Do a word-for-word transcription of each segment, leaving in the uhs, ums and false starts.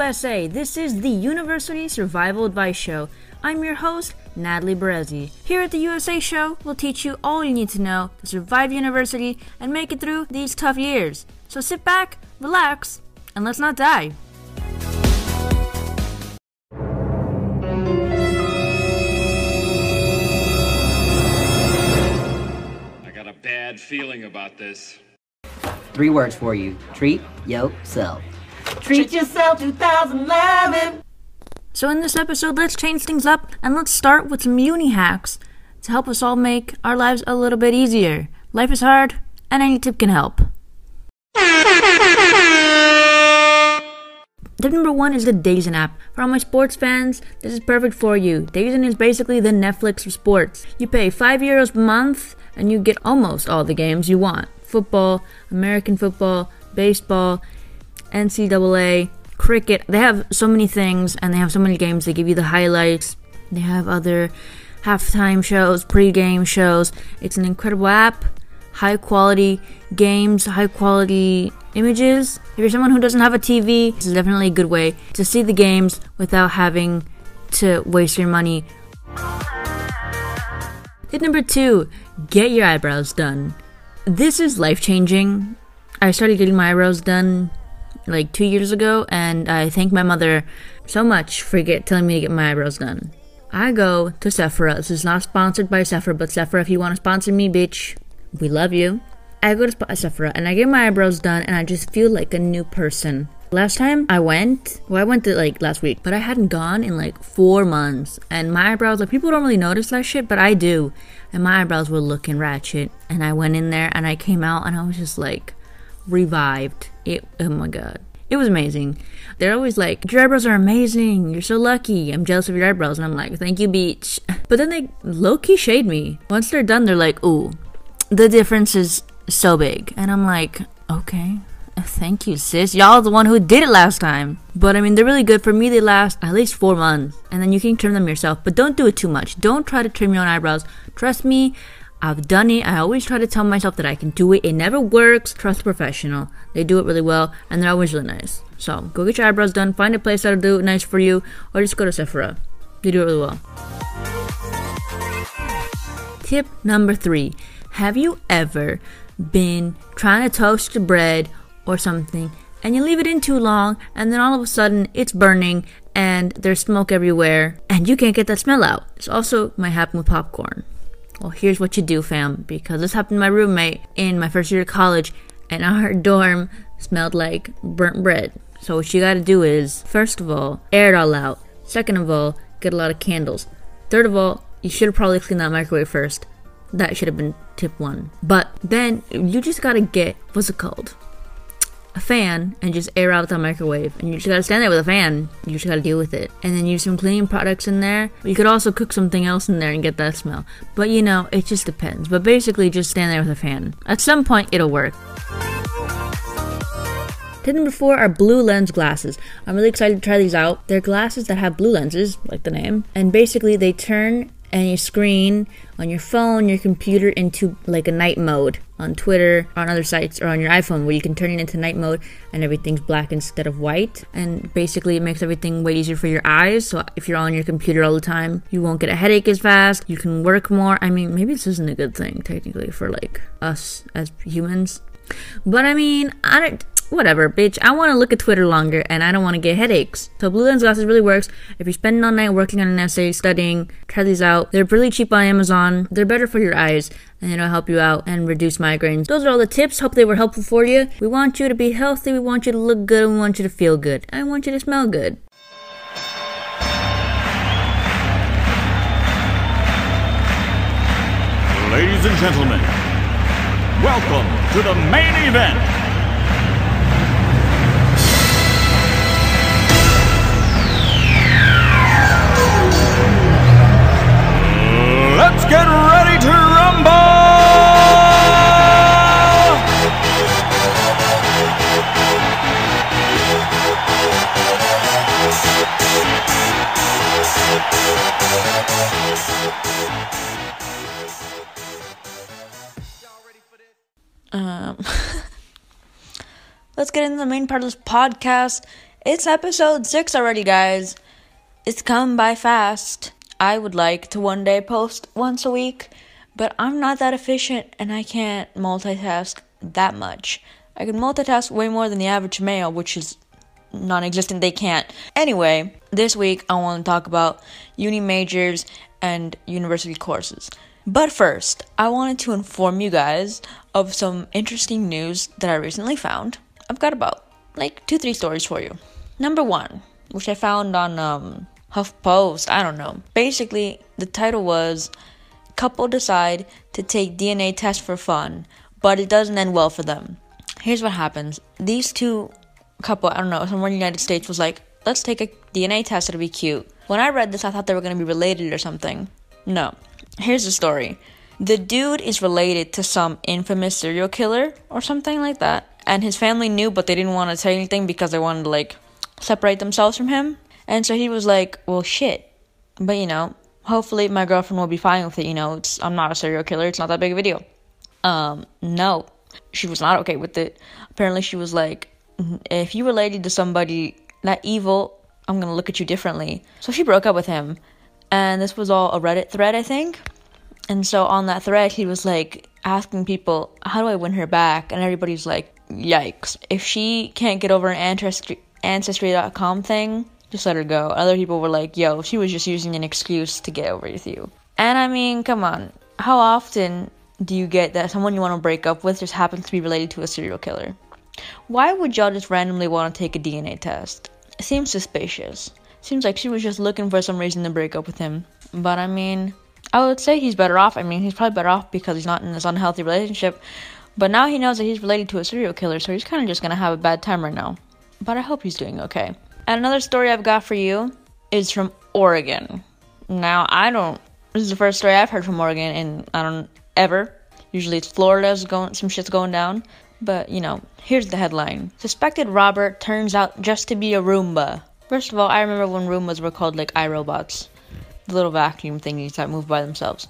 S A. This is the University Survival Advice Show. I'm your host, Natalie Berezi. Here at the U S A Show, we'll teach you all you need to know to survive university and make it through these tough years. So sit back, relax, and let's not die. I got a bad feeling about this. Three words for you. Treat yourself. Treat yourself twenty eleven. So in this episode, let's change things up and let's start with some uni hacks to help us all make our lives a little bit easier. Life is hard, and any tip can help. Tip number one is the Dazen app. For all my sports fans, this is perfect for you. Dazen is basically the Netflix of sports. You pay five euros a month and you get almost all the games you want. Football, American football, baseball, N C double A, cricket. They have so many things and they have so many games. They give you the highlights. They have other halftime shows, pre-game shows. It's an incredible app. High quality games, high quality images. If you're someone who doesn't have a T V, this is definitely a good way to see the games without having to waste your money. Tip number two, get your eyebrows done. This is life-changing. I started getting my eyebrows done like two years ago, and I thank my mother so much for get, telling me to get my eyebrows done. I go to Sephora. This is not sponsored by Sephora, but Sephora, if you want to sponsor me, bitch, we love you. I go to Sephora and I get my eyebrows done and I just feel like a new person. Last time I went, well I went to like last week, but I hadn't gone in like four months and my eyebrows, like people don't really notice that shit, but I do. And my eyebrows were looking ratchet and I went in there and I came out and I was just like revived. It, oh my god. It was amazing. They're always like, your eyebrows are amazing. You're so lucky. I'm jealous of your eyebrows. And I'm like, thank you, bitch. But then they low-key shade me. Once they're done, they're like, ooh, the difference is so big. And I'm like, okay, thank you, sis. Y'all are the one who did it last time. But I mean, they're really good. For me, they last at least four months. And then you can trim them yourself. But don't do it too much. Don't try to trim your own eyebrows. Trust me, I've done it. I always try to tell myself that I can do it. It never works. Trust a professional. They do it really well, and they're always really nice. So go get your eyebrows done. Find a place that'll do it nice for you, or just go to Sephora. They do it really well. Tip number three. Have you ever been trying to toast the bread or something, and you leave it in too long, and then all of a sudden it's burning, and there's smoke everywhere, and you can't get that smell out? This also might happen with popcorn. Well, here's what you do, fam, because this happened to my roommate in my first year of college, and our dorm smelled like burnt bread. So what you gotta do is, first of all, air it all out. Second of all, get a lot of candles. Third of all, you should have probably cleaned that microwave first. That should have been tip one. But then, you just gotta get, what's it called? A fan, and just air out the microwave. And you just gotta stand there with a fan. You just gotta deal with it. And then use some cleaning products in there. You could also cook something else in there and get that smell. But you know, it just depends. But basically, just stand there with a fan. At some point, it'll work. Tip number four are blue lens glasses. I'm really excited to try these out. They're glasses that have blue lenses, like the name. And basically, they turn any screen on your phone, your computer, into like a night mode on Twitter, on other sites, or on your iPhone, where you can turn it into night mode and everything's black instead of white. And basically it makes everything way easier for your eyes. So if you're on your computer all the time, you won't get a headache as fast. You can work more. I mean, maybe this isn't a good thing technically for like us as humans, but I mean, I don't whatever, bitch. I want to look at Twitter longer, and I don't want to get headaches. So blue lens glasses really works. If you're spending all night working on an essay, studying, try these out. They're really cheap on Amazon. They're better for your eyes, and it'll help you out and reduce migraines. Those are all the tips. Hope they were helpful for you. We want you to be healthy. We want you to look good. We want you to feel good. I want you to smell good. Ladies and gentlemen, welcome to the main event. Let's get ready to rumble! Um, let's get into the main part of this podcast. It's episode six already, guys. It's come by fast. I would like to one day post once a week, but I'm not that efficient and I can't multitask that much. I can multitask way more than the average male, which is non-existent. They can't. Anyway, this week I want to talk about uni majors and university courses. But first, I wanted to inform you guys of some interesting news that I recently found. I've got about like two, three stories for you. Number one, which I found on um, HuffPost, I don't know. Basically, the title was, couple decide to take D N A test for fun, but it doesn't end well for them. Here's what happens. These two couple, I don't know, somewhere in the United States was like, let's take a D N A test, it'll be cute. When I read this, I thought they were going to be related or something. No. Here's the story. The dude is related to some infamous serial killer or something like that. And his family knew, but they didn't want to say anything because they wanted to, like, separate themselves from him. And so he was like, well, shit. But, you know, hopefully my girlfriend will be fine with it. You know, it's I'm not a serial killer. It's not that big of a deal. Um, no. She was not okay with it. Apparently she was like, if you related to somebody that evil, I'm going to look at you differently. So she broke up with him. And this was all a Reddit thread, I think. And so on that thread, he was like asking people, how do I win her back? And everybody's like, yikes. If she can't get over an ancestry, ancestry dot com thing, just let her go. Other people were like, yo, she was just using an excuse to get over with you. And I mean, come on. How often do you get that someone you want to break up with just happens to be related to a serial killer? Why would y'all just randomly want to take a D N A test? It seems suspicious. Seems like she was just looking for some reason to break up with him. But I mean, I would say he's better off. I mean, he's probably better off because he's not in this unhealthy relationship. But now he knows that he's related to a serial killer, so he's kind of just going to have a bad time right now. But I hope he's doing okay. And another story I've got for you is from Oregon. Now, I don't... This is the first story I've heard from Oregon in, I don't... ever. Usually it's Florida's going... Some shit's going down. But, you know, here's the headline. Suspected robber turns out just to be a Roomba. First of all, I remember when Roombas were called, like, iRobots. The little vacuum thingies that move by themselves.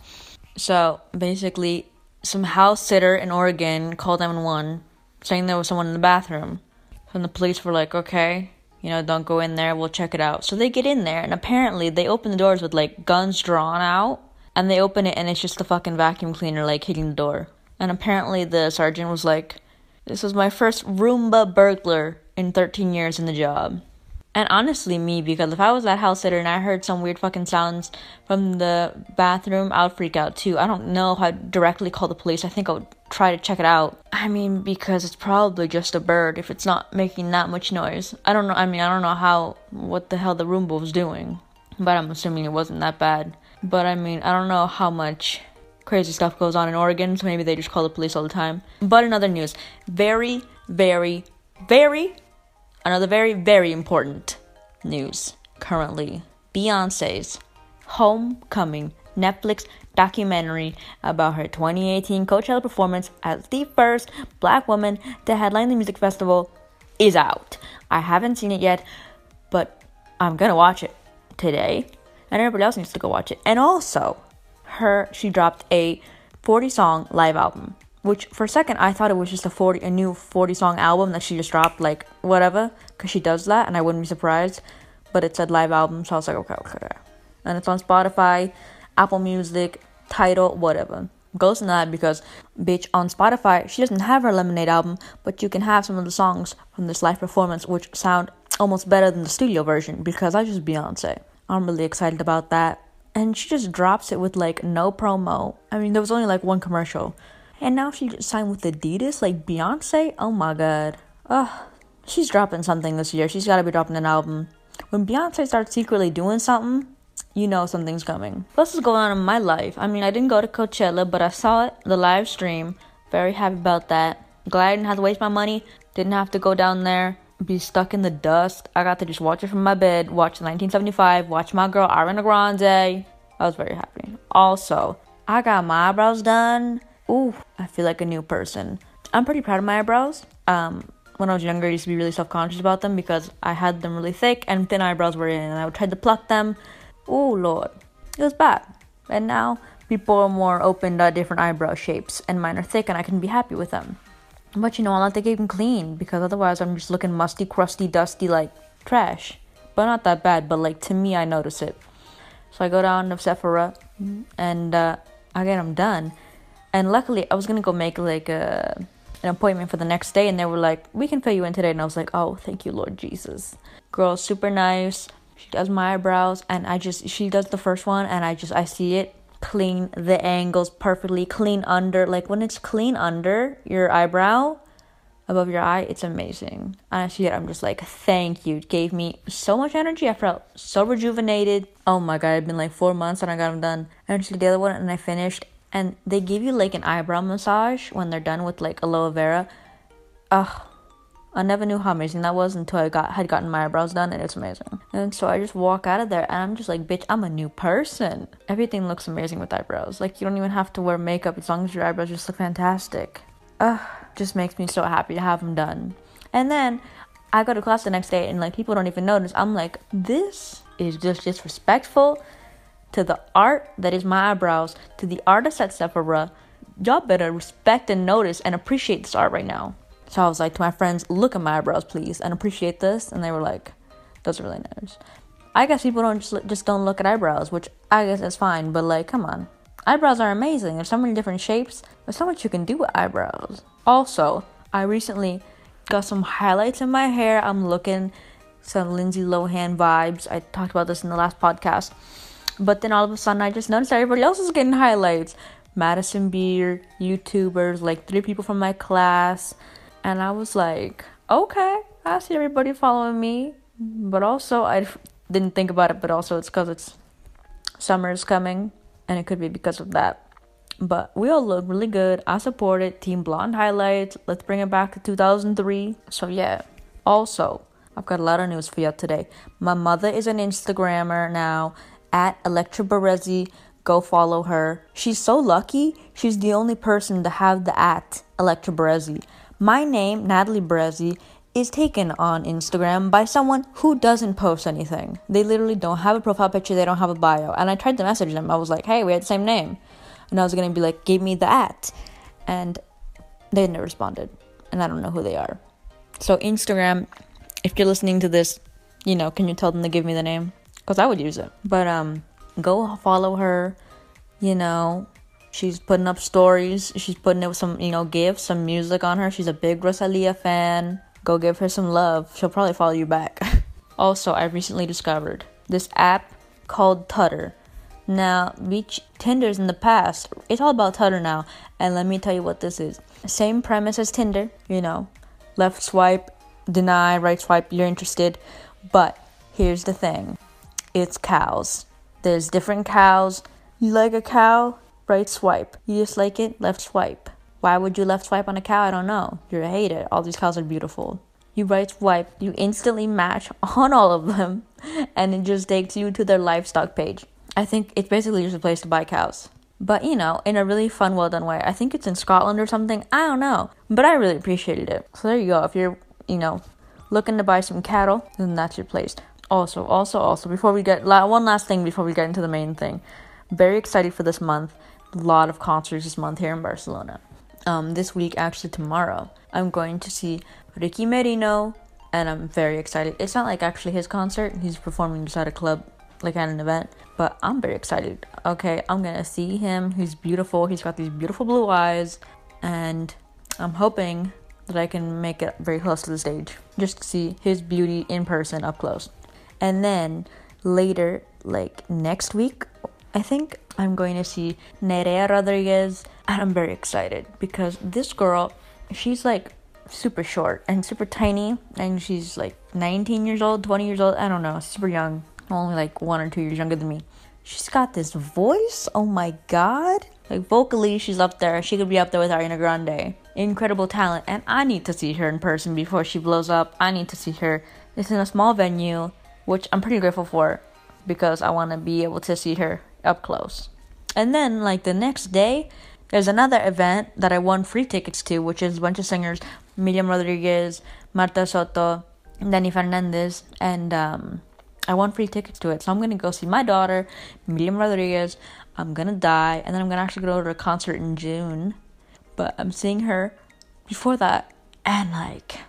So, basically, some house sitter in Oregon called nine one one saying there was someone in the bathroom. And the police were like, okay, you know, don't go in there, we'll check it out. So they get in there, and apparently they open the doors with, like, guns drawn out. And they open it, and it's just a fucking vacuum cleaner, like, hitting the door. And apparently the sergeant was like, this was my first Roomba burglar in thirteen years in the job. And honestly, me, because if I was that house sitter and I heard some weird fucking sounds from the bathroom, I would freak out too. I don't know how to directly call the police. I think I would try to check it out. I mean, because it's probably just a bird if it's not making that much noise. I don't know. I mean, I don't know how, what the hell the Roomba was doing. But I'm assuming it wasn't that bad. But I mean, I don't know how much crazy stuff goes on in Oregon, so maybe they just call the police all the time. But in other news, very, very, very... Another very, very important news currently. Beyonce's homecoming Netflix documentary about her twenty eighteen Coachella performance as the first black woman to headline the music festival is out. I haven't seen it yet, but I'm gonna watch it today. And everybody else needs to go watch it. And also, her she dropped a forty song live album. Which, for a second, I thought it was just a forty, a new forty-song album that she just dropped, like, whatever. Because she does that, and I wouldn't be surprised. But it said live album, so I was like, okay, okay, okay. And it's on Spotify, Apple Music, Tidal, whatever. Goes in that because, bitch, on Spotify, she doesn't have her Lemonade album, but you can have some of the songs from this live performance, which sound almost better than the studio version, because I just Beyonce. I'm really excited about that. And she just drops it with, like, no promo. I mean, there was only, like, one commercial. And now she just signed with Adidas, like Beyonce. Oh my god. Ugh. She's dropping something this year. She's gotta be dropping an album. When Beyonce starts secretly doing something, you know something's coming. What's going on in my life? I mean, I didn't go to Coachella, but I saw it, the live stream. Very happy about that. Glad I didn't have to waste my money. Didn't have to go down there, be stuck in the dust. I got to just watch it from my bed, watch nineteen seventy-five, watch my girl Ariana Grande. I was very happy. Also, I got my eyebrows done. Ooh, I feel like a new person. I'm pretty proud of my eyebrows. Um, when I was younger, I used to be really self-conscious about them because I had them really thick and thin eyebrows were in, and I would try to pluck them. Ooh, Lord. It was bad. And now, people are more open to different eyebrow shapes, and mine are thick, and I can be happy with them. But, you know, I like to keep them clean because otherwise I'm just looking musty, crusty, dusty, like, trash. But not that bad, but like to me, I notice it. So I go down to Sephora and uh, I get them done. And luckily, I was gonna go make like a an appointment for the next day, and they were like, "We can fill you in today." And I was like, "Oh, thank you, Lord Jesus." Girl's super nice. She does my eyebrows, and I just she does the first one, and I just I see it clean, the angles perfectly clean under. Like when it's clean under your eyebrow, above your eye, it's amazing. And I see it, I'm just like, thank you. It gave me so much energy. I felt so rejuvenated. Oh my god, it's been like four months and I got them done. And I did the other one and I finished. And they give you like an eyebrow massage when they're done with like aloe vera. Ugh, I never knew how amazing that was until I got had gotten my eyebrows done, and it's amazing. And so I just walk out of there and I'm just like, bitch, I'm a new person. Everything looks amazing with eyebrows. Like you don't even have to wear makeup as long as your eyebrows just look fantastic. Ugh, just makes me so happy to have them done. And then I go to class the next day and like people don't even notice. I'm like, this is just disrespectful to the art that is my eyebrows, to the artist at Sephora. Y'all better respect and notice and appreciate this art right now. So I was like to my friends, look at my eyebrows, please, and appreciate this. And they were like, those are really nice. I guess people don't just, just don't look at eyebrows, which I guess is fine. But like, come on. Eyebrows are amazing. There's so many different shapes. There's so much you can do with eyebrows. Also, I recently got some highlights in my hair. I'm looking some Lindsay Lohan vibes. I talked about this in the last podcast. But then all of a sudden, I just noticed everybody else is getting highlights. Madison Beer, YouTubers, like three people from my class. And I was like, okay, I see everybody following me. But also, I didn't think about it. But also, it's because it's summer's coming. And it could be because of that. But we all look really good. I support it. Team Blonde highlights. Let's bring it back to two thousand three. So yeah. Also, I've got a lot of news for you today. My mother is an Instagrammer now. At Electra Berezzi. Go follow her. She's so lucky. She's the only person to have the at Electra Berezzi. My name, Natalie Berezzi, is taken on Instagram by someone who doesn't post anything. They literally don't have a profile picture. They don't have a bio. And I tried to message them. I was like, hey, we had the same name. And I was going to be like, give me the at. And they never responded. And I don't know who they are. So Instagram, if you're listening to this, you know, can you tell them to give me the name? Because I would use it. But um, go follow her. You know, she's putting up stories. She's putting up some, you know, gifts, some music on her. She's a big Rosalia fan. Go give her some love. She'll probably follow you back. Also, I recently discovered this app called Tutter. Now, Beach Tinder's in the past. It's all about Tutter now. And let me tell you what this is. Same premise as Tinder. You know, left swipe, deny, right swipe, you're interested. But here's the thing. It's cows. There's different cows. You like a cow? Right swipe. You dislike it? Left swipe. Why would you left swipe on a cow? I don't know. You're a hater. All these cows are beautiful. You right swipe. You instantly match on all of them. And it just takes you to their livestock page. I think it's basically just a place to buy cows. But, you know, in a really fun, well-done way. I think it's in Scotland or something. I don't know. But I really appreciated it. So there you go. If you're, you know, looking to buy some cattle, then that's your place. Also, also, also, before we get... One last thing before we get into the main thing. Very excited for this month. A lot of concerts this month here in Barcelona. Um, this week, actually tomorrow, I'm going to see Ricky Merino, and I'm very excited. It's not like actually his concert. He's performing just at a club, like at an event, but I'm very excited. Okay, I'm gonna see him. He's beautiful. He's got these beautiful blue eyes, and I'm hoping that I can make it very close to the stage just to see his beauty in person up close. And then later, like next week, I think I'm going to see Nerea Rodriguez, and I'm very excited because this girl, she's like super short and super tiny, and she's like nineteen years old, twenty years old, I don't know, super young, only like one or two years younger than me. She's got this voice, oh my god, like vocally she's up there. She could be up there with Ariana Grande. Incredible talent, and I need to see her in person before she blows up. I need to see her. It's in a small venue, which I'm pretty grateful for because I want to be able to see her up close. And then like the next day, there's another event that I won free tickets to, which is a bunch of singers, Miriam Rodriguez, Marta Soto, Dani Fernandez, and um, I won free tickets to it. So I'm going to go see my daughter, Miriam Rodriguez. I'm going to die, and then I'm going to actually go to a concert in June. But I'm seeing her before that, and like,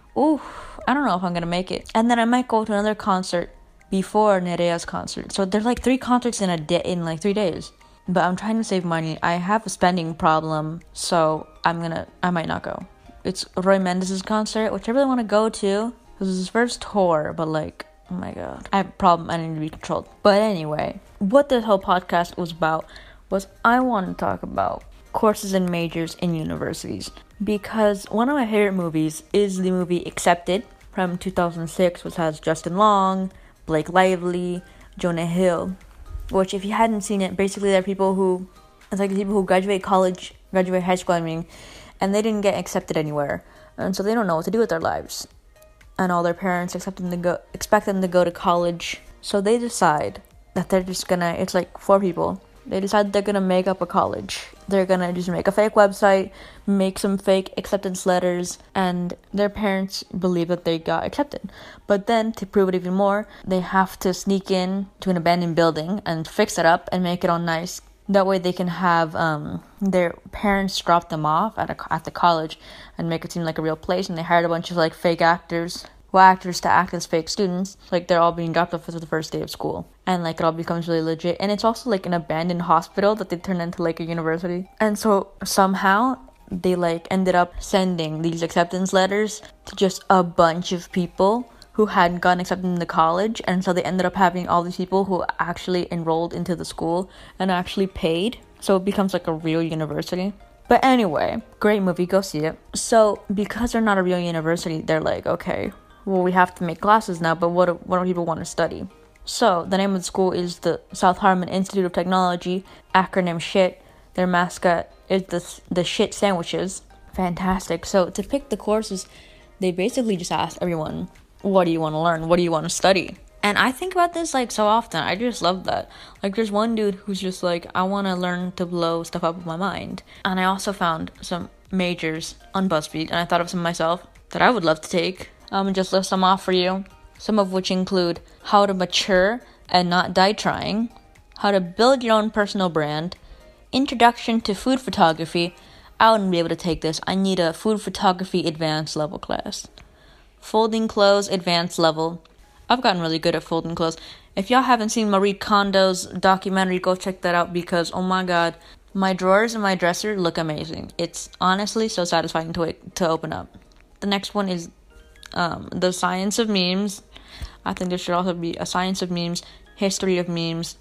ooh, I don't know if I'm gonna make it. And then I might go to another concert before Nerea's concert. So there's like three concerts in a day, in like three days. But I'm trying to save money. I have a spending problem, so I'm gonna, I might not go. It's Roy Mendes' concert, which I really want to go to. This is his first tour, but like, oh my god, I have a problem. I need to be controlled. But anyway, what this whole podcast was about was I want to talk about courses and majors in universities, because one of my favorite movies is the movie Accepted from two thousand six, which has Justin Long, Blake Lively, Jonah Hill, which if you hadn't seen it, basically they're people who, it's like the people who graduate college, graduate high school, I mean, and they didn't get accepted anywhere, and so they don't know what to do with their lives, and all their parents expect them to go, expect them to go to college, so they decide that they're just gonna, it's like four people, they decide they're gonna make up a college. They're gonna just make a fake website, make some fake acceptance letters, and their parents believe that they got accepted. But then, to prove it even more, they have to sneak in to an abandoned building and fix it up and make it all nice. That way they can have um, their parents drop them off at a, at the college and make it seem like a real place. And they hired a bunch of like fake actors, well, actors to act as fake students. Like they're all being dropped off for the first day of school. And like it all becomes really legit. And it's also like an abandoned hospital that they turned into like a university. And so somehow they like ended up sending these acceptance letters to just a bunch of people who hadn't gotten accepted into college. And so they ended up having all these people who actually enrolled into the school and actually paid. So it becomes like a real university. But anyway, great movie, go see it. So because they're not a real university, they're like, okay, well, we have to make classes now, but what do, what do people want to study? So the name of the school is the South Harmon Institute of Technology, acronym SHIT. Their mascot is the, the SHIT sandwiches. Fantastic. So to pick the courses, they basically just ask everyone, what do you want to learn? What do you want to study? And I think about this like so often. I just love that. Like there's one dude who's just like, I want to learn to blow stuff up with my mind. And I also found some majors on BuzzFeed, and I thought of some myself that I would love to take. I'm gonna just list some off for you. Some of which include how to mature and not die trying, how to build your own personal brand, introduction to food photography. I wouldn't be able to take this. I need a food photography advanced level class. Folding clothes advanced level. I've gotten really good at folding clothes. If y'all haven't seen Marie Kondo's documentary, go check that out, because oh my god, my drawers in my dresser look amazing. It's honestly so satisfying to wait, to open up. The next one is um, the science of memes. I think there should also be a science of memes, history of memes.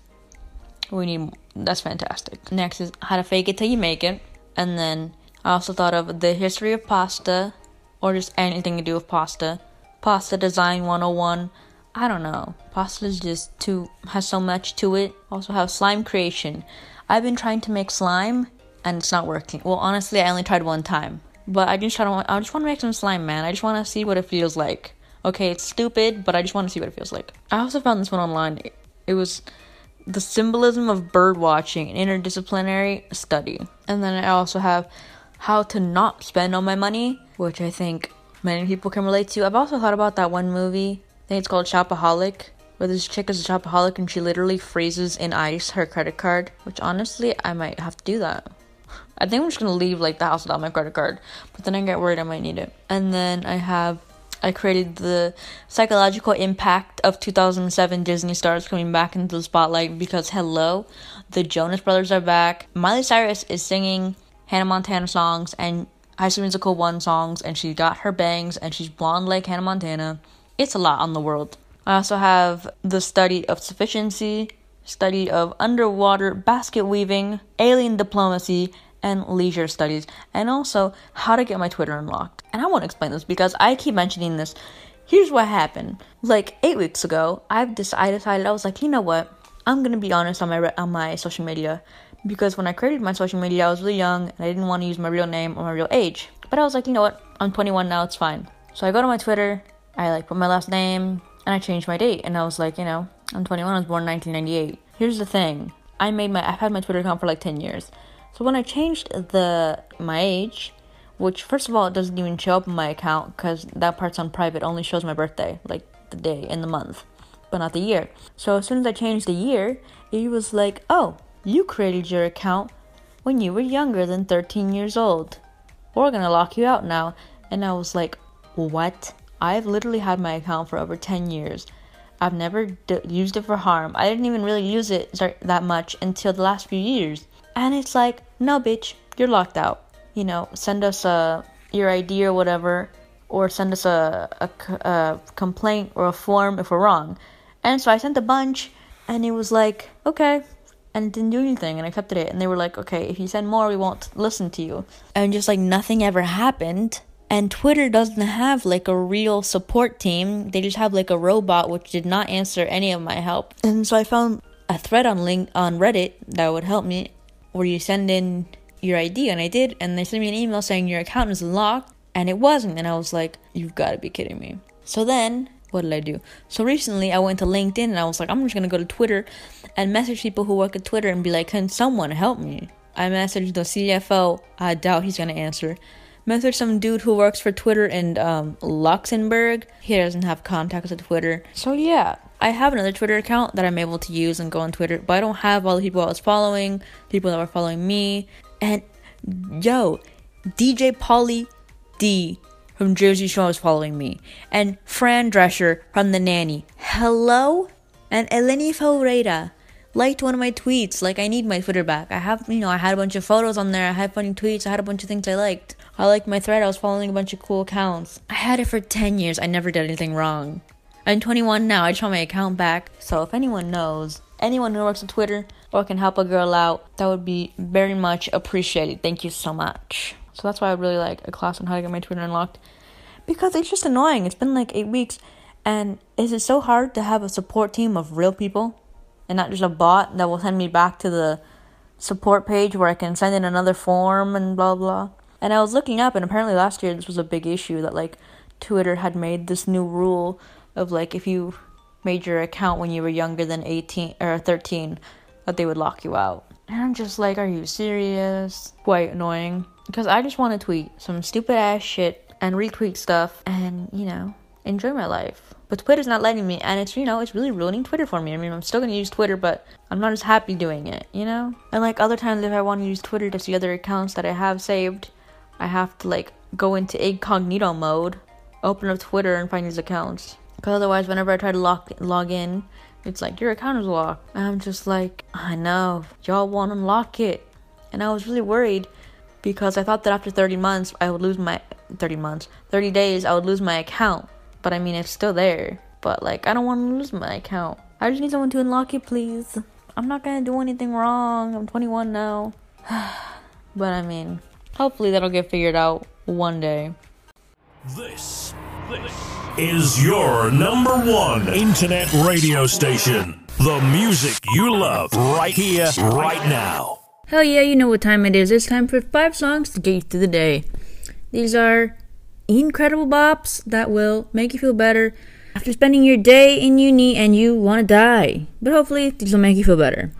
We need, that's fantastic. Next is how to fake it till you make it. And then I also thought of the history of pasta, or just anything to do with pasta. Pasta design one oh one. I don't know. Pasta is just too, has so much to it. Also have slime creation. I've been trying to make slime and it's not working. Well, honestly, I only tried one time. But I just try to, I just want to make some slime, man. I just want to see what it feels like. Okay, it's stupid, but I just want to see what it feels like. I also found this one online. It, it was the symbolism of bird watching, an interdisciplinary study. And then I also have how to not spend all my money, which I think many people can relate to. I've also thought about that one movie. I think it's called Shopaholic, where this chick is a shopaholic and she literally freezes in ice her credit card, which honestly, I might have to do that. I think I'm just going to leave like the house without my credit card, but then I get worried I might need it. And then I have, I created the psychological impact of two thousand seven Disney stars coming back into the spotlight, because hello, the Jonas Brothers are back. Miley Cyrus is singing Hannah Montana songs and High School Musical one songs, and she got her bangs, and she's blonde like Hannah Montana. It's a lot on the world. I also have the study of sufficiency, study of underwater basket weaving, alien diplomacy, and leisure studies, and also how to get my Twitter unlocked. And I want to explain this because I keep mentioning this. Here's what happened. Like eight weeks ago, I've decided, I decided I was like, you know what? I'm gonna be honest on my re- on my social media, because when I created my social media, I was really young and I didn't want to use my real name or my real age. But I was like, you know what? I'm twenty-one now. It's fine. So I go to my Twitter. I like put my last name and I changed my date. And I was like, you know, I'm twenty-one. I was born in nineteen ninety-eight. Here's the thing. I made my I've had my Twitter account for like ten years. So when I changed the my age, which first of all it doesn't even show up in my account because that part's on private, only shows my birthday, like the day and the month, but not the year. So as soon as I changed the year, it was like, oh, you created your account when you were younger than thirteen years old. We're gonna lock you out now. And I was like, what? I've literally had my account for over ten years. I've never d- used it for harm. I didn't even really use it that much until the last few years. And it's like, no, bitch, you're locked out. You know, send us a, your I D or whatever, or send us a, a, a complaint or a form if we're wrong. And so I sent a bunch, and it was like, okay. And it didn't do anything, and I accepted it. And they were like, okay, if you send more, we won't listen to you. And just like nothing ever happened. And Twitter doesn't have like a real support team. They just have like a robot which did not answer any of my help. And so I found a thread on link on Reddit that would help me, where you send in your I D, and I did. And they sent me an email saying your account is locked, and it wasn't. And I was like, you've got to be kidding me. So then, what did I do? So recently I went to LinkedIn, and I was like, I'm just going to go to Twitter and message people who work at Twitter and be like, can someone help me? I messaged the C F O. I doubt he's going to answer. Messaged some dude who works for Twitter in um, Luxembourg. He doesn't have contacts with Twitter. So yeah, I have another Twitter account that I'm able to use and go on Twitter, but I don't have all the people I was following, people that were following me. And yo, D J Pauly D from Jersey Shore was following me. And Fran Drescher from The Nanny. Hello? And Eleni Faureda liked one of my tweets. Like, I need my Twitter back. I have, you know, I had a bunch of photos on there. I had funny tweets. I had a bunch of things I liked. I liked my thread. I was following a bunch of cool accounts. I had it for ten years. I never did anything wrong. I'm twenty-one now. I just want my account back. So if anyone knows, anyone who works at Twitter or can help a girl out, that would be very much appreciated. Thank you so much. So that's why I would really like a class on how to get my Twitter unlocked. Because it's just annoying. It's been like eight weeks. And is it so hard to have a support team of real people? And not just a bot that will send me back to the support page where I can send in another form and blah blah. And I was looking up, and apparently last year this was a big issue, that like Twitter had made this new rule of like if you made your account when you were younger than eighteen or thirteen, that they would lock you out. And I'm just like, are you serious? Quite annoying. Because I just want to tweet some stupid ass shit and retweet stuff and, you know, enjoy my life. But Twitter's not letting me, and it's, you know, it's really ruining Twitter for me. I mean, I'm still going to use Twitter, but I'm not as happy doing it, you know? And like other times if I want to use Twitter to see other accounts that I have saved, I have to like go into incognito mode, open up Twitter and find these accounts. Because otherwise, whenever I try to log, log in, it's like, your account is locked. And I'm just like, I know, y'all want to unlock it. And I was really worried because I thought that after thirty months, I would lose my, thirty months, thirty days, I would lose my account. But I mean, it's still there. But like, I don't want to lose my account. I just need someone to unlock it, please. I'm not going to do anything wrong. I'm twenty-one now. But I mean, hopefully that'll get figured out one day. This, this is your number one internet radio station. The music you love right here, right now. Hell yeah, you know what time it is. It's time for five songs to get you through the day. These are incredible bops that will make you feel better after spending your day in uni and you want to die. But hopefully, these will make you feel better.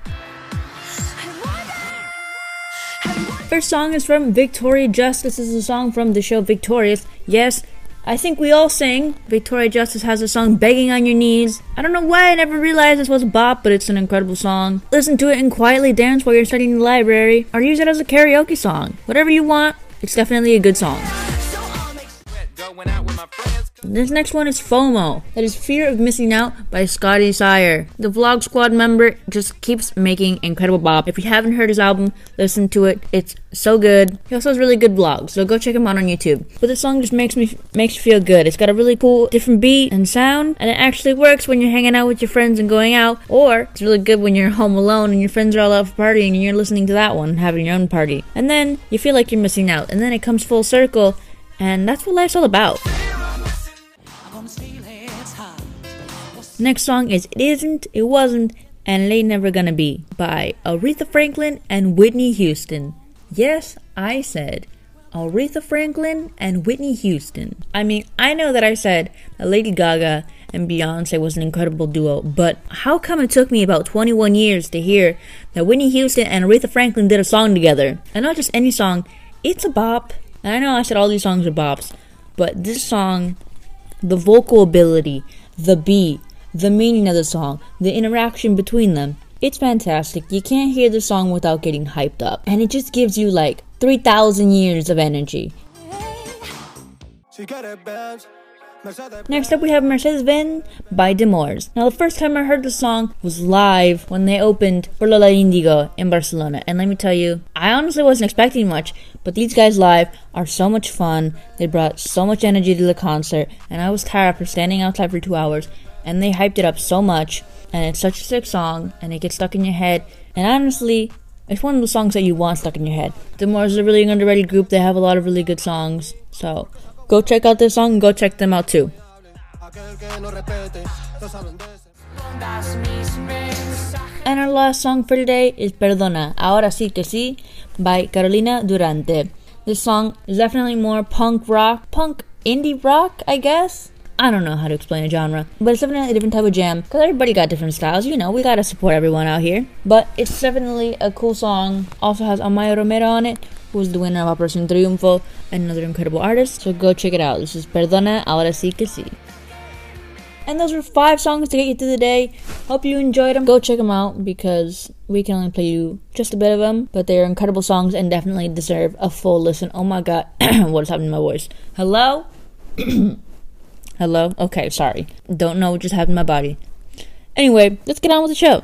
First song is from Victoria Justice. This is a song from the show Victorious. Yes, I think we all sing. Victoria Justice has a song, Begging on Your Knees. I don't know why I never realized this was a bop, but it's an incredible song. Listen to it and quietly dance while you're studying in the library, or use it as a karaoke song. Whatever you want, it's definitely a good song. This next one is FOMO. That is Fear of Missing Out by Scotty Sire. The Vlog Squad member just keeps making incredible bop. If you haven't heard his album, listen to it. It's so good. He also has really good vlogs, so go check him out on YouTube. But this song just makes me makes you feel good. It's got a really cool different beat and sound, and it actually works when you're hanging out with your friends and going out, or it's really good when you're home alone and your friends are all out for partying and you're listening to that one, having your own party. And then you feel like you're missing out, and then it comes full circle, and that's what life's all about. Next song is It Isn't, It Wasn't, and It Ain't Never Gonna Be by Aretha Franklin and Whitney Houston. Yes, I said Aretha Franklin and Whitney Houston. I mean, I know that I said that Lady Gaga and Beyonce was an incredible duo, but how come it took me about twenty-one years to hear that Whitney Houston and Aretha Franklin did a song together? And not just any song, it's a bop. And I know I said all these songs are bops, but this song, the vocal ability, the beat, the meaning of the song, the interaction between them, it's fantastic. You can't hear the song without getting hyped up. And it just gives you like three thousand years of energy. She got her babs, Next up we have Mercedes-Benz by Demores. Now the first time I heard the song was live when they opened for Lola Indigo in Barcelona. And let me tell you, I honestly wasn't expecting much, but these guys live are so much fun. They brought so much energy to the concert, and I was tired after standing outside for two hours, and they hyped it up so much. And it's such a sick song, and it gets stuck in your head. And honestly, it's one of the songs that you want stuck in your head. Demores is a really underrated group. They have a lot of really good songs. So go check out this song and go check them out too. And our last song for today is Perdona, Ahora Sí Que Sí by Carolina Durante. This song is definitely more punk rock, punk indie rock, I guess. I don't know how to explain a genre, but it's definitely a different type of jam, because everybody got different styles, you know, we gotta support everyone out here. But it's definitely a cool song. Also has Amaya Romero on it, who was the winner of Operación Triunfo, and another incredible artist, so go check it out. This is Perdona, Ahora Sí Que Sí. And those were five songs to get you through the day. Hope you enjoyed them. Go check them out, because we can only play you just a bit of them, but they're incredible songs and definitely deserve a full listen. Oh my god, what is happening to my voice? Hello? Hello? Okay, sorry. Don't know what just happened to my body. Anyway, let's get on with the show.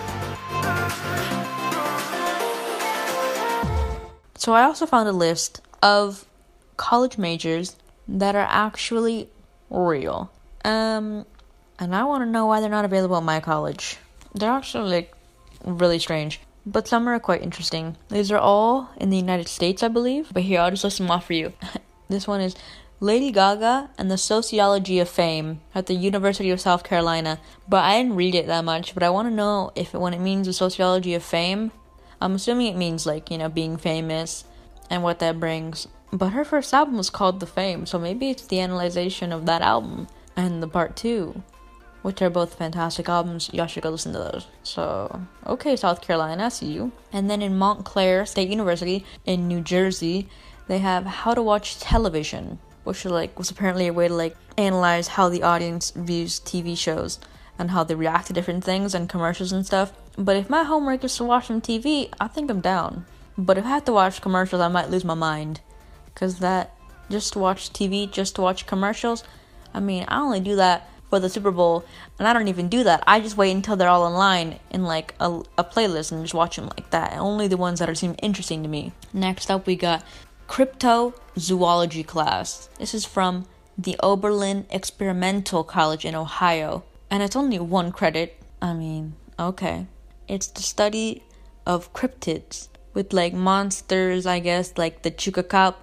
So I also found a list of college majors that are actually real. Um, and I want to know why they're not available at my college. They're actually, like, really strange. But some are quite interesting. These are all in the United States, I believe. But here, I'll just list them off for you. This one is Lady Gaga and the Sociology of Fame at the University of South Carolina. But I didn't read it that much, but I want to know if it, when it means the Sociology of Fame, I'm assuming it means, like, you know, being famous and what that brings. But her first album was called The Fame, so maybe it's the analyzation of that album and the part two, which are both fantastic albums. Y'all should go listen to those. So, okay, South Carolina, I see you. And then in Montclair State University in New Jersey, they have How to Watch Television, which like was apparently a way to like analyze how the audience views T V shows and how they react to different things and commercials and stuff. But if my homework is to watch some T V, I think I'm down. But if I have to watch commercials, I might lose my mind, because that just to watch T V, just to watch commercials, I mean, I only do that for the Super Bowl, and I don't even do that. I just wait until they're all in line in like a, a playlist and just watch them like that, and only the ones that are seem interesting to me. Next up, we got Cryptozoology class. This is from the Oberlin Experimental College in Ohio, and it's only one credit. I mean, okay. It's the study of cryptids with like monsters, I guess, like the chupacabra,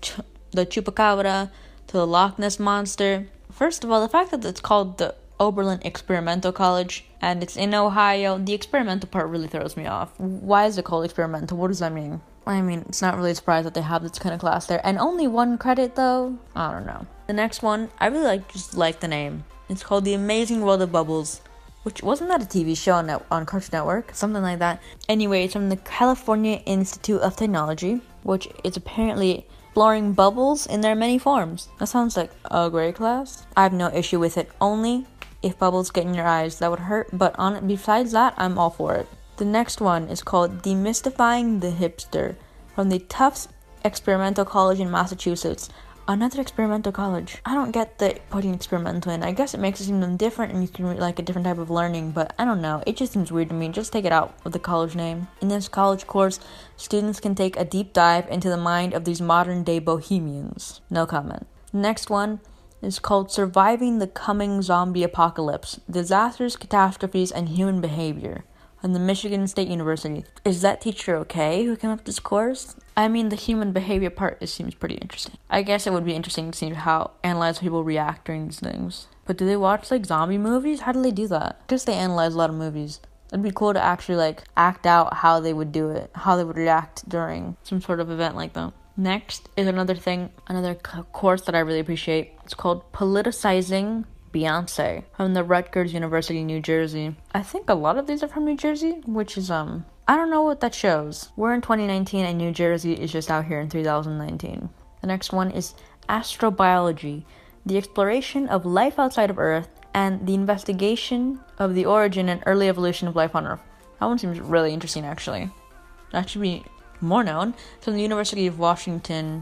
the chupacabra to the Loch Ness monster. First of all, the fact that it's called the Oberlin Experimental College and it's in Ohio, the experimental part really throws me off. Why is it called experimental? What does that mean? I mean, it's not really a surprise that they have this kind of class there. And only one credit, though? I don't know. The next one, I really like just like the name. It's called The Amazing World of Bubbles, which wasn't that a T V show on, on Cartoon Network? Something like that. Anyway, it's from the California Institute of Technology, which is apparently exploring bubbles in their many forms. That sounds like a great class. I have no issue with it. Only if bubbles get in your eyes, that would hurt. But on besides that, I'm all for it. The next one is called Demystifying the Hipster from the Tufts Experimental College in Massachusetts. Another experimental college. I don't get the putting experimental in. I guess it makes it seem different and you can like a different type of learning, but I don't know. It just seems weird to me. Just take it out of the college name. In this college course, students can take a deep dive into the mind of these modern day bohemians. No comment. Next one is called Surviving the Coming Zombie Apocalypse: Disasters, Catastrophes, and Human Behavior from the Michigan State University. Is that teacher okay who came up with this course? I mean, the human behavior part, it seems pretty interesting. I guess it would be interesting to see how analyze people react during these things. But do they watch like zombie movies? How do they do that? I guess they analyze a lot of movies. It'd be cool to actually like act out how they would do it, how they would react during some sort of event like that. Next is another thing, another c- course that I really appreciate. It's called Politicizing Beyonce from the Rutgers University, New Jersey. I think a lot of these are from New Jersey, which is, um, I don't know what that shows. We're in twenty nineteen and New Jersey is just out here in three thousand nineteen. The next one is Astrobiology, the exploration of life outside of Earth and the investigation of the origin and early evolution of life on Earth. That one seems really interesting, actually. That should be more known. From the University of Washington,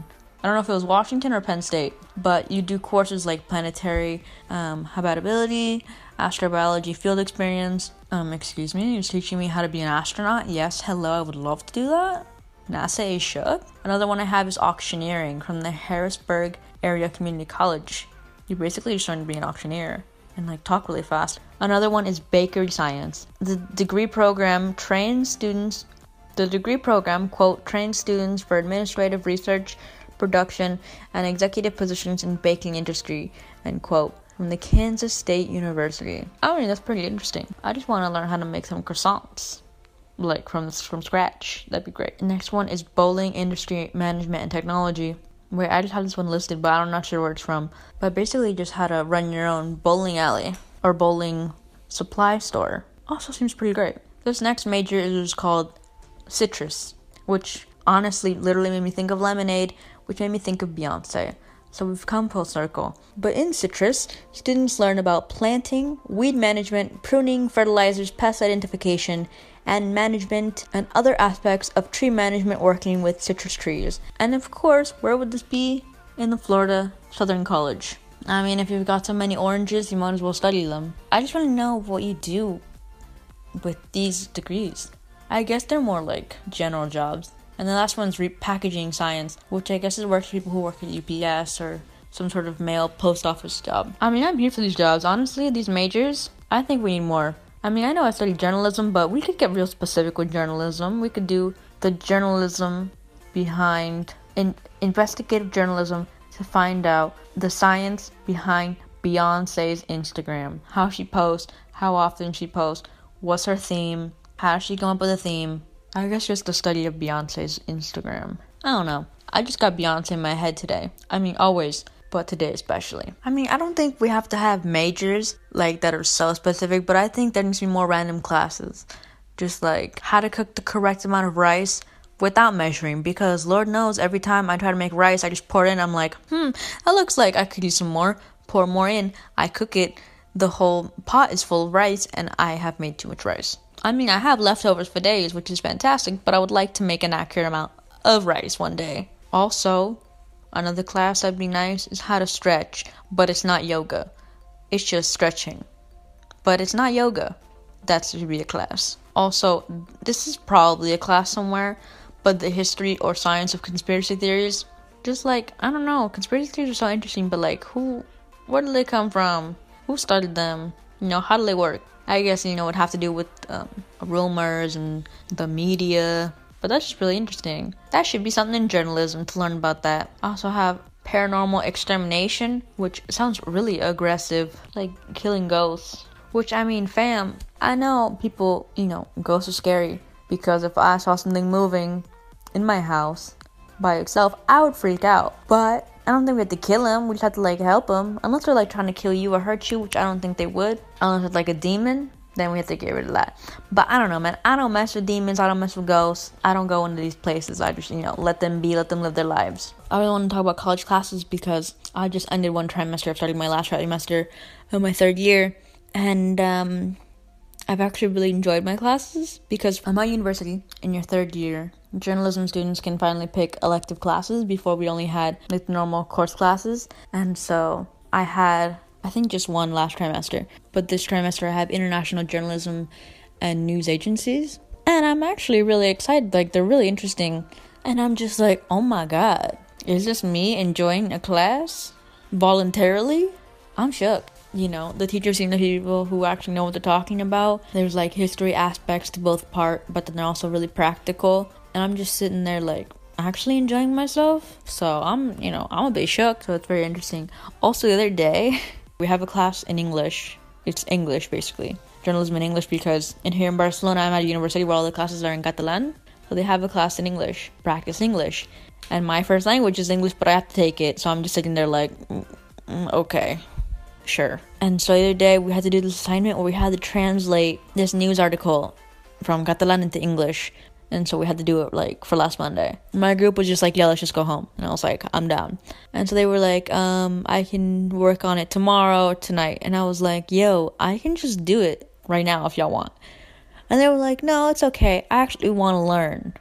I don't know if it was Washington or Penn State, but you do courses like planetary um, habitability, astrobiology field experience. Um, excuse me, you're teaching me how to be an astronaut? Yes, hello, I would love to do that. NASA is shook. Another one I have is auctioneering from the Harrisburg Area Community College. You basically just learn to be an auctioneer and like talk really fast. Another one is bakery science. The degree program trains students, the degree program, quote, trains students for administrative research, production, and executive positions in baking industry, end quote, from the Kansas State University. I mean, that's pretty interesting. I just want to learn how to make some croissants, like from from scratch. That'd be great. The next one is bowling industry management and technology. Wait, I just have this one listed, but I'm not sure where it's from. But basically just how to run your own bowling alley or bowling supply store. Also seems pretty great. This next major is called citrus, which honestly literally made me think of lemonade, which made me think of Beyonce. So we've come full circle. But in citrus, students learn about planting, weed management, pruning, fertilizers, pest identification, and management, and other aspects of tree management working with citrus trees. And of course, where would this be? In the Florida Southern College. I mean, if you've got so many oranges, you might as well study them. I just want to know what you do with these degrees. I guess they're more like general jobs. And the last one's repackaging science, which I guess is works for people who work at U P S or some sort of mail post office job. I mean, I'm here for these jobs. Honestly, these majors, I think we need more. I mean, I know I studied journalism, but we could get real specific with journalism. We could do the journalism behind, in, investigative journalism to find out the science behind Beyonce's Instagram. How she posts, how often she posts, what's her theme, how does she come up with a theme. I guess just the study of Beyonce's Instagram. I don't know. I just got Beyonce in my head today. I mean, always, but today especially. I mean, I don't think we have to have majors like that are so specific, but I think there needs to be more random classes. Just like how to cook the correct amount of rice without measuring, because Lord knows every time I try to make rice, I just pour it in. I'm like, hmm, that looks like I could use some more. Pour more in. I cook it. The whole pot is full of rice, and I have made too much rice. I mean, I have leftovers for days, which is fantastic, but I would like to make an accurate amount of rice one day. Also, another class that'd be nice is how to stretch, but it's not yoga. It's just stretching. But it's not yoga. That should be a class. Also, this is probably a class somewhere, but the history or science of conspiracy theories, just like, I don't know, conspiracy theories are so interesting, but like, who, where did they come from? Who started them? You know, how do they work? I guess, you know, it would have to do with um, rumors and the media, but that's just really interesting. That should be something in journalism to learn about that. I also have paranormal extermination, which sounds really aggressive, like killing ghosts. Which, I mean, fam, I know people, you know, ghosts are scary, because if I saw something moving in my house by itself, I would freak out. But I don't think we have to kill him. We just have to, like, help him. Unless they're, like, trying to kill you or hurt you, which I don't think they would. Unless it's, like, a demon, then we have to get rid of that. But I don't know, man. I don't mess with demons. I don't mess with ghosts. I don't go into these places. I just, you know, let them be. Let them live their lives. I really want to talk about college classes because I just ended one trimester of starting my last trimester of my third year. And, um... I've actually really enjoyed my classes because at my university, in your third year, journalism students can finally pick elective classes. Before we only had like normal course classes. And so I had, I think just one last trimester. But this trimester I have international journalism and news agencies. And I'm actually really excited. Like, they're really interesting. And I'm just like, oh my God, is this me enjoying a class voluntarily? I'm shook. You know, the teachers seem to be people who actually know what they're talking about. There's like history aspects to both part, but then they're also really practical. And I'm just sitting there like actually enjoying myself. So I'm, you know, I'm a bit shook. So it's very interesting. Also, the other day, we have a class in English. It's English, basically. Journalism in English, because in here in Barcelona, I'm at a university where all the classes are in Catalan. So they have a class in English, practice English. And my first language is English, but I have to take it. So I'm just sitting there like, mm, okay. Sure. And so the other day we had to do this assignment where we had to translate this news article from Catalan into English. And so we had to do it like for last Monday. My group was just like, yeah, let's just go home. And I was like, I'm down. And so they were like, um, I can work on it tomorrow or tonight. And I was like, yo, I can just do it right now if y'all want. And they were like, no, it's okay. I actually want to learn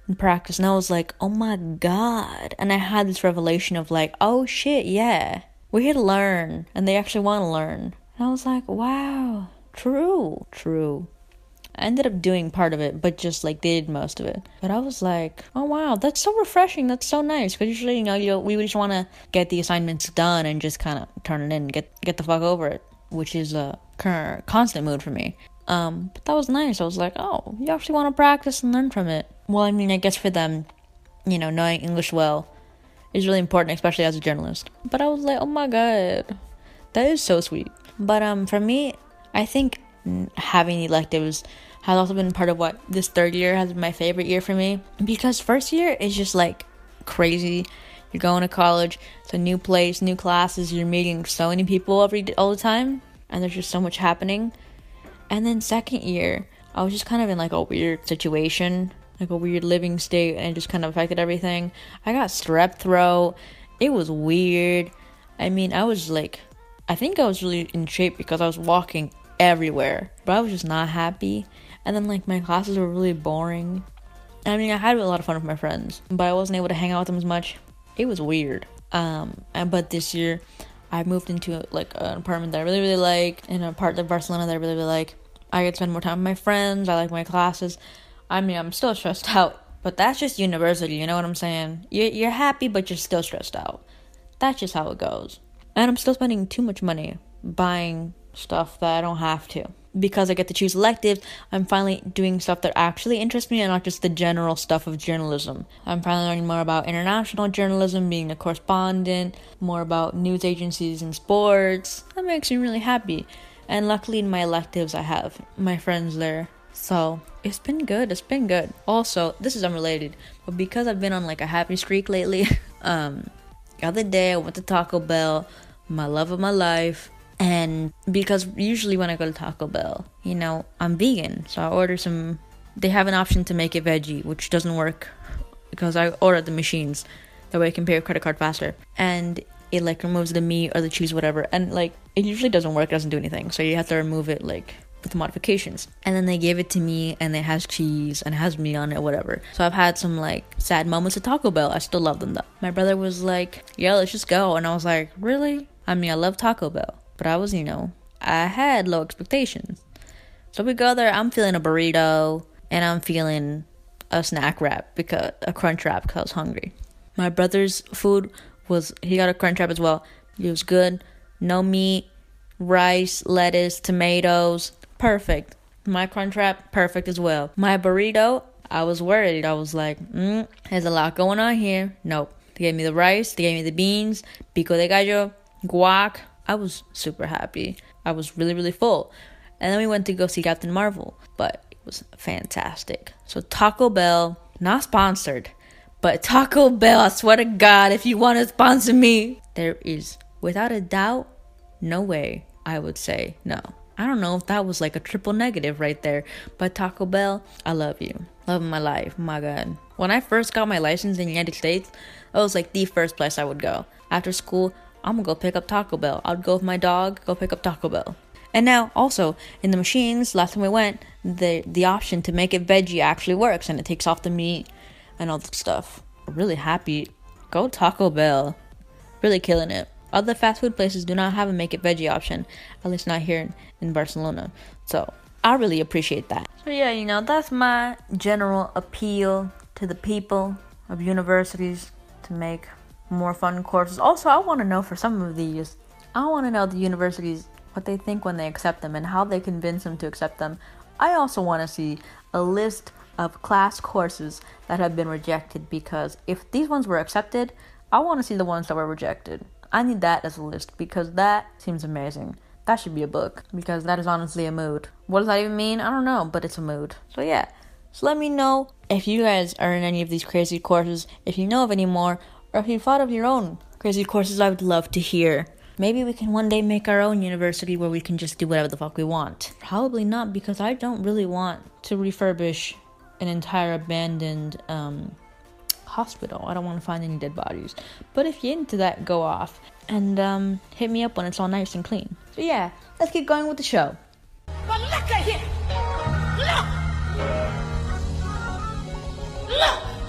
in practice, and I was like, oh my god. And I had this revelation of like, oh shit, yeah, we're here to learn, and they actually want to learn. And I was like, wow, true, true. I ended up doing part of it, but just like they did most of it. But I was like, oh wow, that's so refreshing. That's so nice. Because usually, you know, you we just want to get the assignments done and just kind of turn it in, and get get the fuck over it, which is a current constant mood for me. Um, but that was nice. I was like, oh, you actually want to practice and learn from it. Well, I mean, I guess for them, you know, knowing English well is really important, especially as a journalist. But I was like, oh my god, that is so sweet. But um, for me, I think having electives has also been part of what this third year has been my favorite year for me, because first year is just like crazy. You're going to college, it's a new place, new classes, you're meeting so many people every all the time, and there's just so much happening. And then second year, I was just kind of in like a weird situation, like a weird living state, and it just kind of affected everything. I got strep throat. It was weird. I mean, I was like, I think I was really in shape because I was walking everywhere, but I was just not happy. And then like my classes were really boring. I mean, I had a lot of fun with my friends, but I wasn't able to hang out with them as much. It was weird. Um, and but this year, I moved into like an apartment that I really really like, in a part of Barcelona that I really really like. I get to spend more time with my friends. I like my classes. I mean, I'm still stressed out, but that's just university. You know what I'm saying? You're you're happy, but you're still stressed out. That's just how it goes. And I'm still spending too much money buying stuff that I don't have to. Because I get to choose electives, I'm finally doing stuff that actually interests me and not just the general stuff of journalism. I'm finally learning more about international journalism, being a correspondent, more about news agencies and sports. That makes me really happy. And luckily in my electives, I have my friends there. So it's been good. It's been good. Also, this is unrelated, but because I've been on like a happy streak lately, um, the other day I went to Taco Bell, my love of my life. And because usually when I go to Taco Bell, you know, I'm vegan. So I order some, they have an option to make it veggie, which doesn't work because I ordered the machines. That way I can pay a credit card faster. And it like removes the meat or the cheese, whatever. And like, it usually doesn't work, it doesn't do anything. So you have to remove it like with modifications. And then they gave it to me and it has cheese and it has meat on it, whatever. So I've had some like sad moments at Taco Bell. I still love them though. My brother was like, yeah, let's just go. And I was like, really? I mean, I love Taco Bell. But I was, you know, I had low expectations. So we go there, I'm feeling a burrito, and I'm feeling a snack wrap, because a crunch wrap, because I was hungry. My brother's food was, he got a crunch wrap as well. It was good. No meat, rice, lettuce, tomatoes. Perfect. My crunch wrap, perfect as well. My burrito, I was worried. I was like, mm, there's a lot going on here. Nope. They gave me the rice, they gave me the beans, pico de gallo, guac. I was super happy. I was really, really full. And then we went to go see Captain Marvel, but it was fantastic. So Taco Bell, not sponsored, but Taco Bell, I swear to God, if you want to sponsor me, there is, without a doubt, no way I would say no. I don't know if that was like a triple negative right there, but Taco Bell, I love you. Love my life, my God. When I first got my license in the United States, that was like the first place I would go. After school, I'm gonna go pick up Taco Bell. I'd go with my dog, go pick up Taco Bell. And now, also, in the machines, last time we went, the the option to make it veggie actually works, and it takes off the meat and all that stuff. I'm really happy. Go Taco Bell. Really killing it. Other fast food places do not have a make it veggie option, at least not here in, in Barcelona. So, I really appreciate that. So yeah, you know, that's my general appeal to the people of universities to make more fun courses. Also, I want to know for some of these, I want to know the universities, what they think when they accept them and how they convince them to accept them. I also want to see a list of class courses that have been rejected, because if these ones were accepted, I want to see the ones that were rejected. I need that as a list, because that seems amazing. That should be a book, because that is honestly a mood. What does that even mean? I don't know, but it's a mood. So yeah, so let me know if you guys are in any of these crazy courses, if you know of any more, or if you thought of your own crazy courses. I would love to hear. Maybe we can one day make our own university where we can just do whatever the fuck we want. Probably not, because I don't really want to refurbish an entire abandoned um, hospital. I don't want to find any dead bodies. But if you're into that, go off. And um, hit me up when it's all nice and clean. So yeah, let's keep going with the show. But look at him! Look! Look!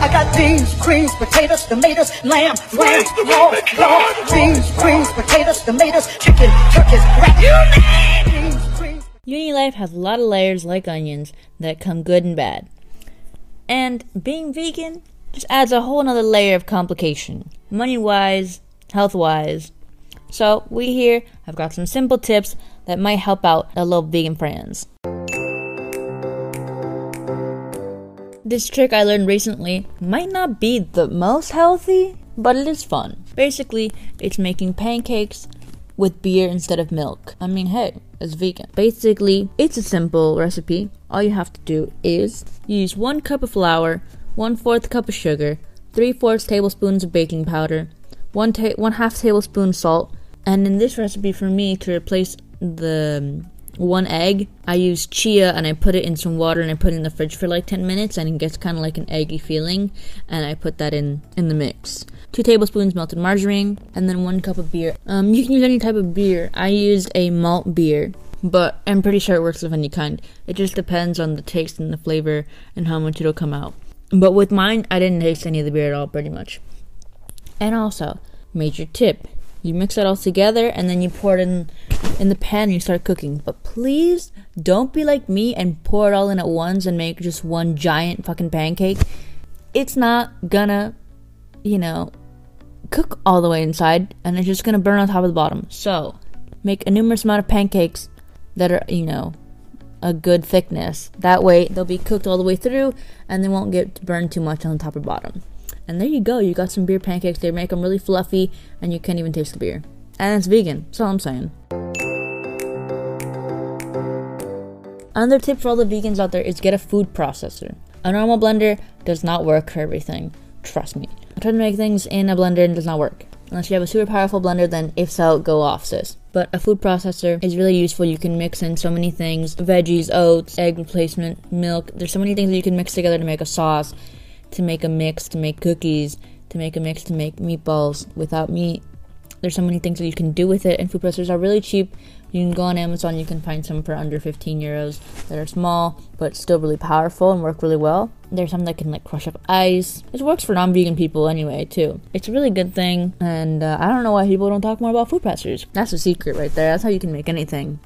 I got beans, greens, potatoes, tomatoes, lamb, lamb, raw, raw, beans, greens, potatoes, tomatoes, chicken, turkeys, rat, you name it. Unilife has a lot of layers like onions that come good and bad. And being vegan just adds a whole nother layer of complication, money-wise, health-wise. So we here have got some simple tips that might help out our little vegan friends. This trick I learned recently might not be the most healthy, but it is fun. Basically, it's making pancakes with beer instead of milk. I mean, hey, it's vegan. Basically, it's a simple recipe. All you have to do is use one cup of flour, one fourth cup of sugar, three fourths tablespoons of baking powder, one ta- one half tablespoon salt, and in this recipe for me, to replace the one egg, I use chia and I put it in some water and I put it in the fridge for like ten minutes and it gets kind of like an eggy feeling, and I put that in in the mix. Two tablespoons melted margarine, and then one cup of beer. Um, you can use any type of beer. I used a malt beer, but I'm pretty sure it works with any kind. It just depends on the taste and the flavor and how much it'll come out. But with mine, I didn't taste any of the beer at all, pretty much. And also, major tip, you mix it all together and then you pour it in in the pan and you start cooking. But please don't be like me and pour it all in at once and make just one giant fucking pancake. It's not gonna, you know, cook all the way inside, and it's just gonna burn on top of the bottom. So make a numerous amount of pancakes that are, you know, a good thickness. That way they'll be cooked all the way through and they won't get burned too much on the top or bottom. And there you go, you got some beer pancakes. They make them really fluffy and you can't even taste the beer. And it's vegan, that's all I'm saying. Another tip for all the vegans out there is get a food processor. A normal blender does not work for everything. Trust me. I tried to make things in a blender and it does not work. Unless you have a super powerful blender, then if so, go off, sis. But a food processor is really useful. You can mix in so many things. Veggies, oats, egg replacement, milk. There's so many things that you can mix together to make a sauce, to make a mix, to make cookies, to make a mix, to make meatballs without meat. There's so many things that you can do with it, and food processors are really cheap. You can go on Amazon, you can find some for under fifteen euros that are small, but still really powerful and work really well. There's some that can like crush up ice. It works for non-vegan people anyway, too. It's a really good thing, and uh, I don't know why people don't talk more about food processors. That's a secret right there. That's how you can make anything.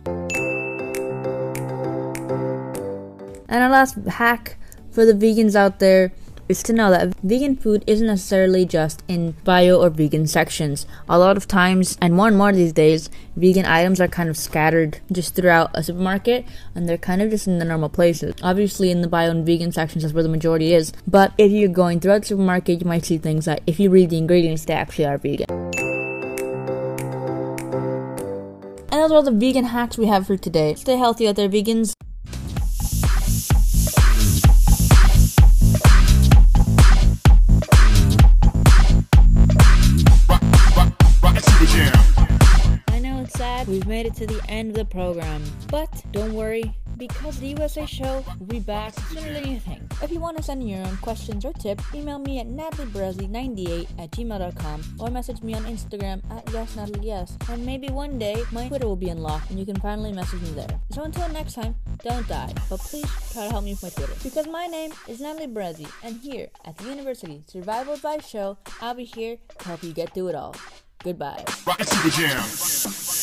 And our last hack for the vegans out there is to know that vegan food isn't necessarily just in bio or vegan sections. A lot of times, and more and more these days, vegan items are kind of scattered just throughout a supermarket, and they're kind of just in the normal places. Obviously in the bio and vegan sections, that's where the majority is, but if you're going throughout the supermarket, you might see things that if you read the ingredients, they actually are vegan. And those are all the vegan hacks we have for today. Stay healthy out there, vegans. We've made it to the end of the program, but don't worry, because the U S A show will be back sooner than you think. If you want to send in your own questions or tips, email me at natalie brezzi ninety-eight at gmail dot com or message me on Instagram at yes natalie yes. And maybe one day my Twitter will be unlocked and you can finally message me there. So until next time, don't die, but please try to help me with my Twitter, because my name is Natalie Brezzi, and here at the University Survival Advice Show, I'll be here to help you get through it all. Goodbye. Rocket Super Jam.